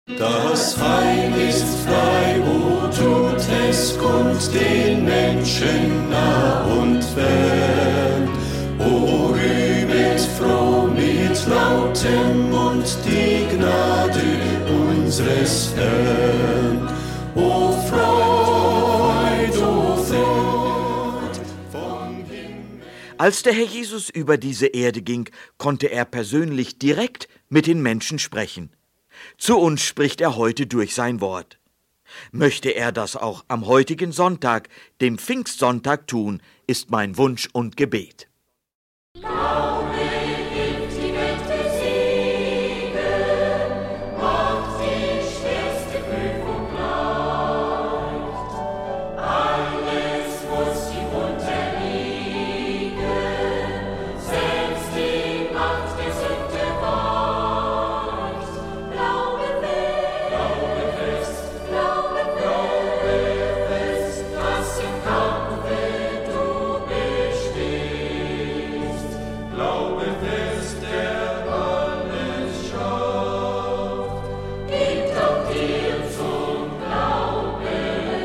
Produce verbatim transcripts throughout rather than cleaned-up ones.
Das Heil ist frei, o tut es kund den Menschen nah und fern. O rühmet froh mit lautem Mund die Gnade unseres Herrn. O Freud, o Freud vom Himmel. Als der Herr Jesus über diese Erde ging, konnte er persönlich direkt mit den Menschen sprechen. Zu uns spricht er heute durch sein Wort. Möchte er das auch am heutigen Sonntag, dem Pfingstsonntag, tun, ist mein Wunsch und Gebet. Glaube gibt die Welt besiegen, macht die schwerste Prüfung leicht. Alles muss ihm unterliegen, selbst die Macht der Sünde weicht. Glaube fest, glaube fest, glaube fest, dass im Kampfe du bestehst. Glaube fest, der alles schafft, gibt auch dir zum Glauben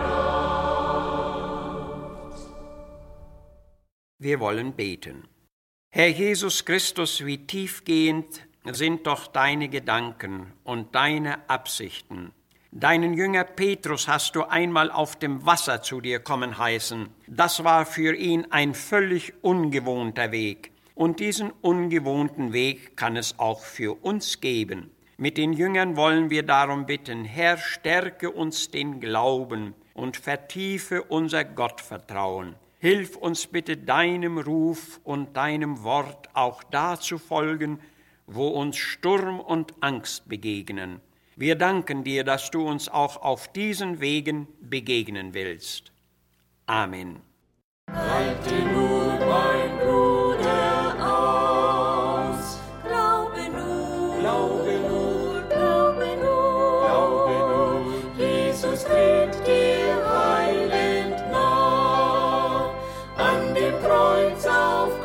Kraft. Wir wollen beten. Herr Jesus Christus, wie tiefgehend sind doch deine Gedanken und deine Absichten. Deinen Jünger Petrus hast du einmal auf dem Wasser zu dir kommen heißen. Das war für ihn ein völlig ungewohnter Weg. Und diesen ungewohnten Weg kann es auch für uns geben. Mit den Jüngern wollen wir darum bitten, Herr, stärke uns den Glauben und vertiefe unser Gottvertrauen. Hilf uns bitte deinem Ruf und deinem Wort auch da zu folgen, wo uns Sturm und Angst begegnen. Wir danken dir, dass du uns auch auf diesen Wegen begegnen willst. Amen. Halte nur, mein Bruder, aus. Glaube nur, glaube nur, glaube nur, glaube nur. Jesus tritt dir heilend nah, an dem Kreuz auf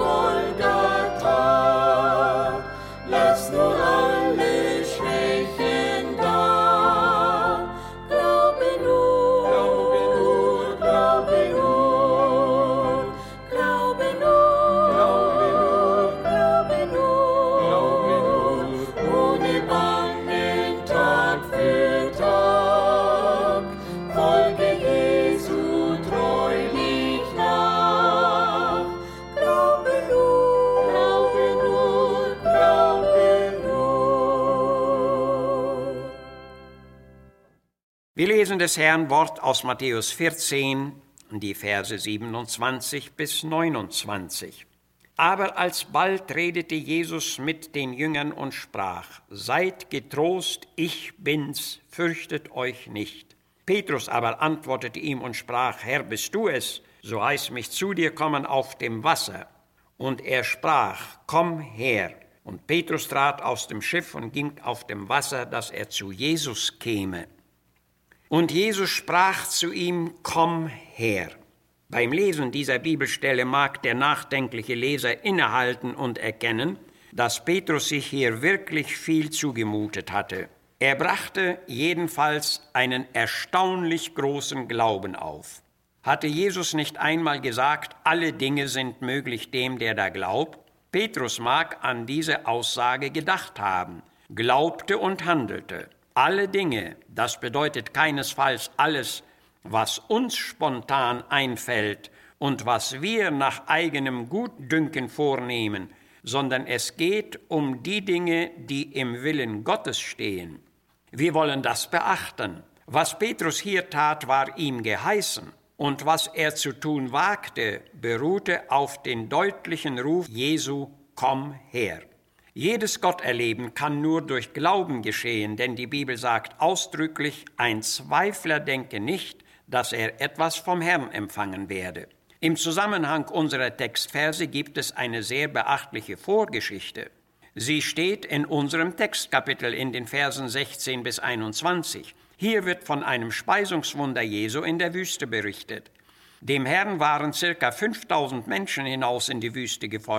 Golgatha. Lass nur alle Schwächen da. Glaube nur, glaube nur, glaube nur. Glaube nur, glaube nur, glaube nur, ohne Bangen Tag für Tag, folge Jesu treulich nach. Glaube nur, glaube nur, glaube nur. Wir lesen des Herrn Wort aus Matthäus vierzehn, die Verse siebenundzwanzig bis neunundzwanzig. Aber alsbald redete Jesus mit den Jüngern und sprach: Seid getrost, ich bin's, fürchtet euch nicht. Petrus aber antwortete ihm und sprach: Herr, bist du es? So heiß mich zu dir kommen auf dem Wasser. Und er sprach: Komm her. Und Petrus trat aus dem Schiff und ging auf dem Wasser, dass er zu Jesus käme. Und Jesus sprach zu ihm: Komm her. Beim Lesen dieser Bibelstelle mag der nachdenkliche Leser innehalten und erkennen, dass Petrus sich hier wirklich viel zugemutet hatte. Er brachte jedenfalls einen erstaunlich großen Glauben auf. Hatte Jesus nicht einmal gesagt, alle Dinge sind möglich dem, der da glaubt? Petrus mag an diese Aussage gedacht haben, glaubte und handelte. Alle Dinge, das bedeutet keinesfalls alles, was uns spontan einfällt und was wir nach eigenem Gutdünken vornehmen, sondern es geht um die Dinge, die im Willen Gottes stehen. Wir wollen das beachten. Was Petrus hier tat, war ihm geheißen, und was er zu tun wagte, beruhte auf den deutlichen Ruf Jesu: Komm her. Jedes Gotterleben kann nur durch Glauben geschehen, denn die Bibel sagt ausdrücklich, ein Zweifler denke nicht, dass er etwas vom Herrn empfangen werde. Im Zusammenhang unserer Textverse gibt es eine sehr beachtliche Vorgeschichte. Sie steht in unserem Textkapitel in den Versen sechzehn bis einundzwanzig. Hier wird von einem Speisungswunder Jesu in der Wüste berichtet. Dem Herrn waren circa fünftausend Menschen hinaus in die Wüste gefolgt.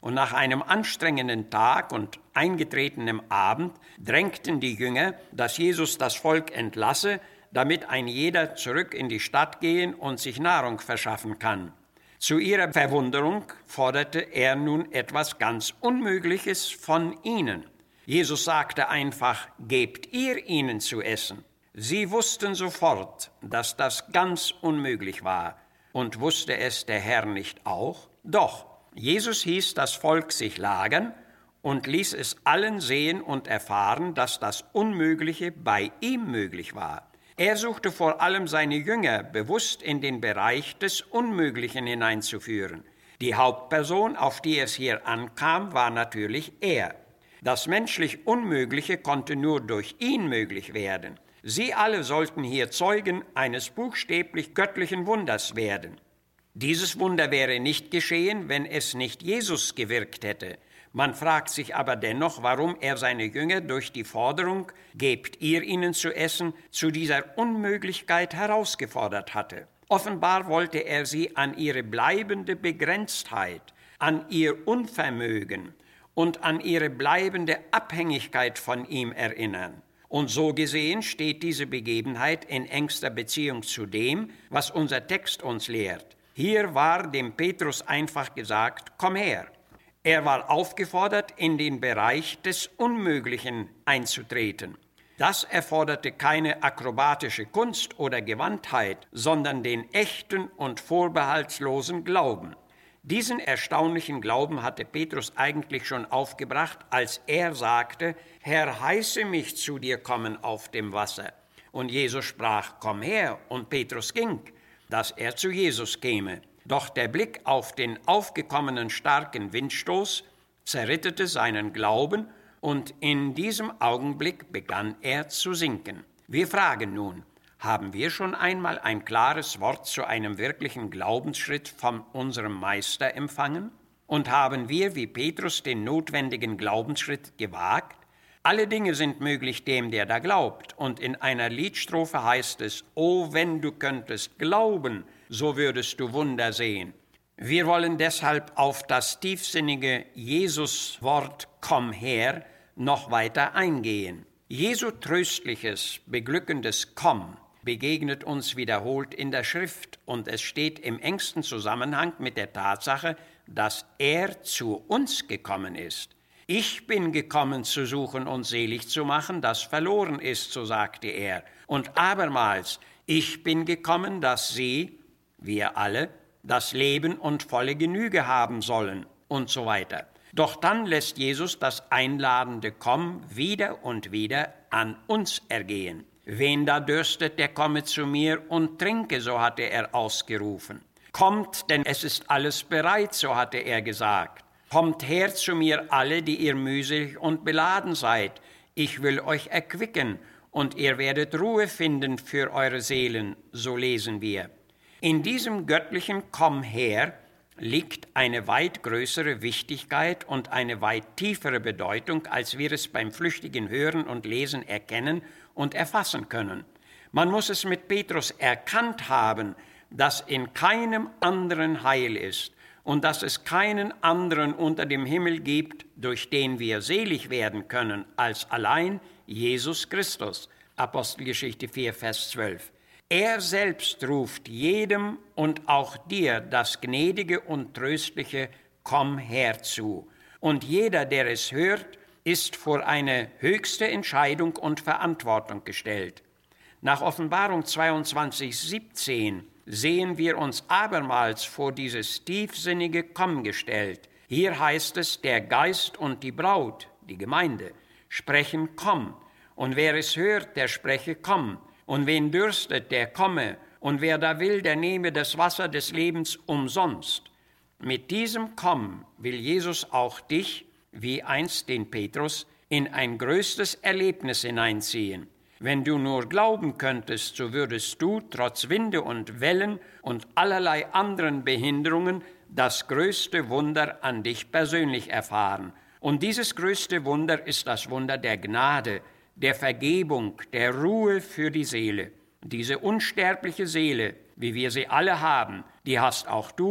Und nach einem anstrengenden Tag und eingetretenem Abend drängten die Jünger, dass Jesus das Volk entlasse, damit ein jeder zurück in die Stadt gehen und sich Nahrung verschaffen kann. Zu ihrer Verwunderung forderte er nun etwas ganz Unmögliches von ihnen. Jesus sagte einfach, gebt ihr ihnen zu essen. Sie wussten sofort, dass das ganz unmöglich war. Und wusste es der Herr nicht auch? Doch, Jesus hieß das Volk sich lagern und ließ es allen sehen und erfahren, dass das Unmögliche bei ihm möglich war. Er suchte vor allem seine Jünger bewusst in den Bereich des Unmöglichen hineinzuführen. Die Hauptperson, auf die es hier ankam, war natürlich er. Das menschlich Unmögliche konnte nur durch ihn möglich werden. Sie alle sollten hier Zeugen eines buchstäblich göttlichen Wunders werden. Dieses Wunder wäre nicht geschehen, wenn es nicht Jesus gewirkt hätte. Man fragt sich aber dennoch, warum er seine Jünger durch die Forderung, gebt ihr ihnen zu essen, zu dieser Unmöglichkeit herausgefordert hatte. Offenbar wollte er sie an ihre bleibende Begrenztheit, an ihr Unvermögen und an ihre bleibende Abhängigkeit von ihm erinnern. Und so gesehen steht diese Begebenheit in engster Beziehung zu dem, was unser Text uns lehrt. Hier war dem Petrus einfach gesagt, komm her. Er war aufgefordert, in den Bereich des Unmöglichen einzutreten. Das erforderte keine akrobatische Kunst oder Gewandtheit, sondern den echten und vorbehaltslosen Glauben. Diesen erstaunlichen Glauben hatte Petrus eigentlich schon aufgebracht, als er sagte, Herr, heiße mich zu dir kommen auf dem Wasser. Und Jesus sprach, komm her, und Petrus ging, dass er zu Jesus käme. Doch der Blick auf den aufgekommenen starken Windstoß zerrittete seinen Glauben, und in diesem Augenblick begann er zu sinken. Wir fragen nun, haben wir schon einmal ein klares Wort zu einem wirklichen Glaubensschritt von unserem Meister empfangen? Und haben wir wie Petrus den notwendigen Glaubensschritt gewagt? Alle Dinge sind möglich dem, der da glaubt. Und in einer Liedstrophe heißt es, O, wenn du könntest glauben, so würdest du Wunder sehen. Wir wollen deshalb auf das tiefsinnige Jesus-Wort Komm her noch weiter eingehen. Jesu tröstliches, beglückendes Komm begegnet uns wiederholt in der Schrift, und es steht im engsten Zusammenhang mit der Tatsache, dass er zu uns gekommen ist. Ich bin gekommen, zu suchen und selig zu machen, das verloren ist, so sagte er. Und abermals, ich bin gekommen, dass sie, wir alle, das Leben und volle Genüge haben sollen und so weiter. Doch dann lässt Jesus das einladende Komm wieder und wieder an uns ergehen. Wen da dürstet, der komme zu mir und trinke, so hatte er ausgerufen. Kommt, denn es ist alles bereit, so hatte er gesagt. Kommt her zu mir alle, die ihr mühselig und beladen seid. Ich will euch erquicken, und ihr werdet Ruhe finden für eure Seelen, so lesen wir. In diesem göttlichen Komm her liegt eine weit größere Wichtigkeit und eine weit tiefere Bedeutung, als wir es beim flüchtigen Hören und Lesen erkennen und erfassen können. Man muss es mit Petrus erkannt haben, dass in keinem anderen Heil ist und dass es keinen anderen unter dem Himmel gibt, durch den wir selig werden können, als allein Jesus Christus. Apostelgeschichte vier, Vers zwölf. Er selbst ruft jedem und auch dir das gnädige und tröstliche Komm her zu. Und jeder, der es hört, ist vor eine höchste Entscheidung und Verantwortung gestellt. Nach Offenbarung zweiundzwanzig, siebzehn sehen wir uns abermals vor dieses tiefsinnige Komm gestellt. Hier heißt es, der Geist und die Braut, die Gemeinde, sprechen Komm. Und wer es hört, der spreche Komm. Und wen dürstet, der komme. Und wer da will, der nehme das Wasser des Lebens umsonst. Mit diesem Komm will Jesus auch dich, wie einst den Petrus, in ein größtes Erlebnis hineinziehen. Wenn du nur glauben könntest, so würdest du, trotz Winde und Wellen und allerlei anderen Behinderungen, das größte Wunder an dich persönlich erfahren. Und dieses größte Wunder ist das Wunder der Gnade, der Vergebung, der Ruhe für die Seele. Diese unsterbliche Seele, wie wir sie alle haben, die hast auch du,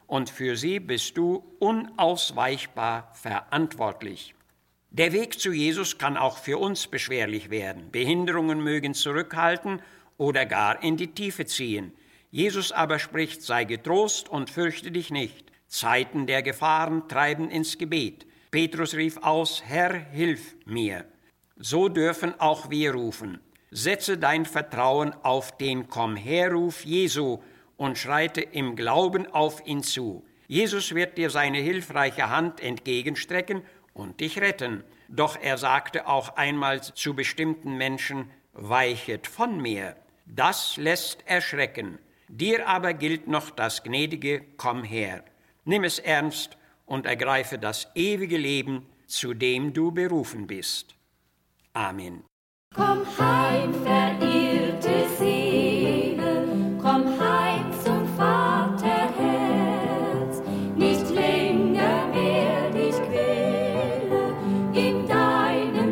und für sie bist du unausweichbar verantwortlich. Der Weg zu Jesus kann auch für uns beschwerlich werden. Behinderungen mögen zurückhalten oder gar in die Tiefe ziehen. Jesus aber spricht, sei getrost und fürchte dich nicht. Zeiten der Gefahren treiben ins Gebet. Petrus rief aus, Herr, hilf mir. So dürfen auch wir rufen. Setze dein Vertrauen auf den Komm-her-Ruf Jesu und schreite im Glauben auf ihn zu. Jesus wird dir seine hilfreiche Hand entgegenstrecken und dich retten. Doch er sagte auch einmal zu bestimmten Menschen, weichet von mir. Das lässt erschrecken. Dir aber gilt noch das gnädige Komm her. Nimm es ernst und ergreife das ewige Leben, zu dem du berufen bist. Amen. Komm heim, verirrte Seele, komm heim zum Vaterherz. Nicht länger mehr dich quäle in deinem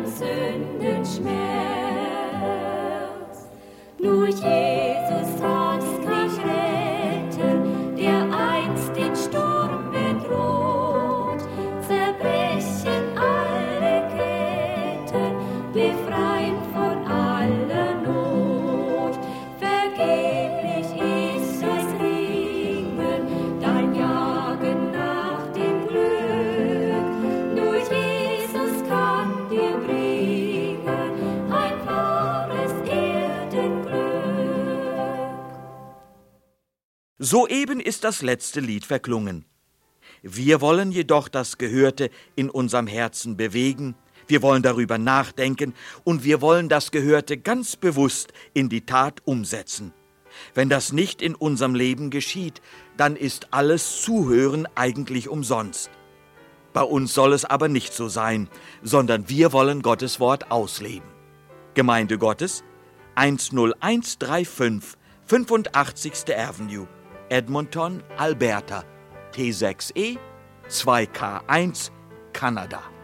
Sündenschmerz. Nur Jesus kannst dich retten, der einst den Sturm bedroht. Zerbrechen alle Ketten, befreien von aller Not. Vergeblich ist das Ringen, dein Jagen nach dem Glück. Nur Jesus kann dir bringen ein wahres Erdenglück. Soeben ist das letzte Lied verklungen. Wir wollen jedoch das Gehörte in unserem Herzen bewegen, wir wollen darüber nachdenken und wir wollen das Gehörte ganz bewusst in die Tat umsetzen. Wenn das nicht in unserem Leben geschieht, dann ist alles Zuhören eigentlich umsonst. Bei uns soll es aber nicht so sein, sondern wir wollen Gottes Wort ausleben. Gemeinde Gottes, eins null eins drei fünf, fünfundachtzigste Avenue, Edmonton, Alberta, T sechs E zwei K eins, Kanada.